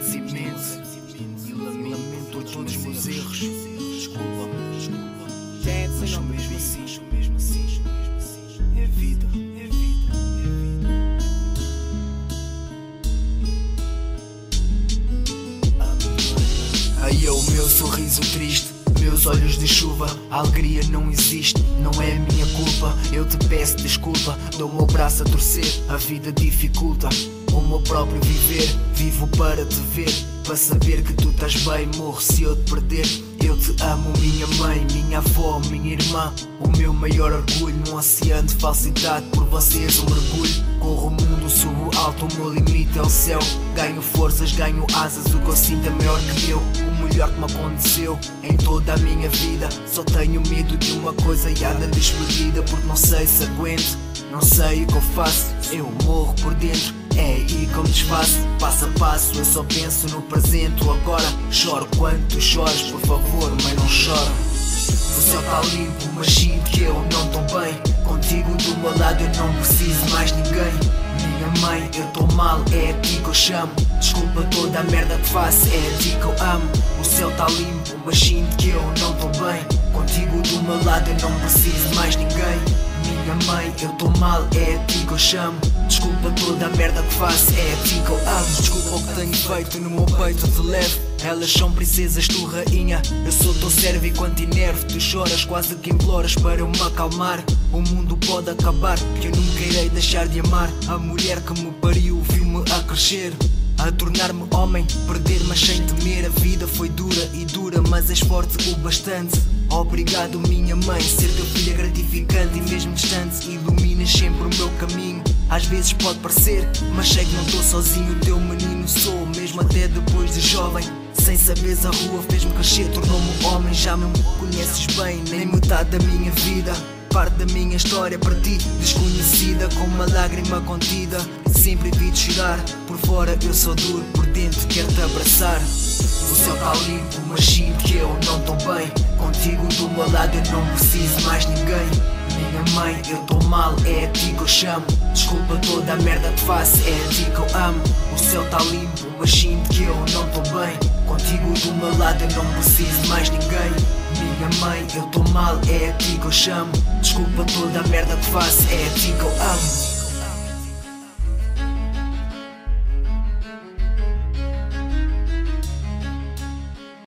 sentes imenso e lamento todos os meus erros. Desculpa-me, mas sou mesmo assim. É vida, é vida, é vida. Aí é o meu sorriso triste, meus olhos de chuva, a alegria não existe, não é minha culpa. Eu te peço desculpa, dou o meu braço a torcer, a vida dificulta o meu próprio viver. Vivo para te ver, para saber que tu estás bem. Morro se eu te perder. Eu te amo, minha mãe, minha avó, minha irmã, o meu maior orgulho. Num oceano de falsidade, por vocês um mergulho. Corro o mundo, subo alto, o meu limite é o céu. Ganho forças, ganho asas, o que eu sinto é maior que eu. O melhor que me aconteceu em toda a minha vida. Só tenho medo de uma coisa e a da despedida, porque não sei se aguento, não sei o que eu faço. Eu morro por dentro, é aí que eu me desfaço. Passo a passo, eu só penso no presente, o agora. Choro quando tu choras, por favor, mãe, não chora. O céu tá limpo, mas sinto que eu não tô bem. Contigo do meu lado eu não preciso mais ninguém. Minha mãe, eu tô mal, é a ti que eu chamo. Desculpa toda a merda que faço, é a ti que eu amo. O céu tá limpo, mas sinto que eu não tô bem. Contigo do meu lado eu não preciso mais ninguém. Minha mãe, eu tô mal, é a ti que eu chamo. Desculpa toda a merda que faço, é a ti que eu amo. Desculpa o que tenho feito, no meu peito te levo. Elas são princesas, tu rainha, eu sou teu servo enquanto inervo. Tu choras, quase que imploras para eu me acalmar. O mundo pode acabar, que eu nunca irei deixar de amar. A mulher que me pariu viu-me a crescer, a tornar-me homem, perder mas sem temer. A vida foi dura e dura, mas és forte o bastante. Obrigado minha mãe, ser teu filho é gratificante. E mesmo distante, iluminas sempre o meu caminho. Às vezes pode parecer, mas sei que não estou sozinho. Teu menino sou, mesmo até depois de jovem. Sem saberes a rua fez-me crescer, tornou-me homem. Já me conheces bem, nem metade da minha vida. Parte da minha história para ti, desconhecida, com uma lágrima contida. Sempre vi-te chorar, por fora eu sou duro, por dentro quero-te abraçar. O céu tá limpo, mas sinto que eu não tô bem. Contigo do meu lado eu não preciso mais ninguém. Minha mãe, eu tô mal, é a ti que eu chamo. Desculpa toda a merda que faço, é a ti que eu amo. O céu tá limpo, mas sinto que eu não tô bem. Contigo do meu lado eu não preciso mais ninguém. Minha mãe, eu tô mal, é a ti que eu chamo. Desculpa toda a merda que faço, é a ti que eu amo.